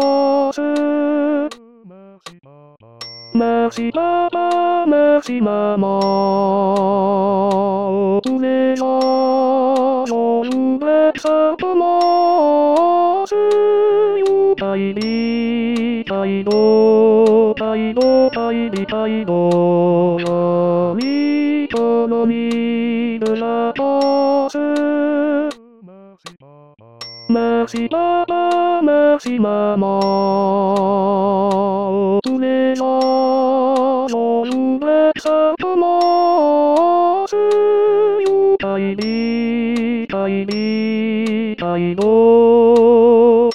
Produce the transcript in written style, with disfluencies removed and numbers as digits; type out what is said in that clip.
Merci papa, merci maman. Tous les jours, j'ouvre simplement. Taïdi, taïdo, taïdo, taïdi, taïdo. Jolie colonie de la France. Merci papa, merci maman. Tous les jours, j'ouvre simplement. Taïdi, taïdi, taïdo.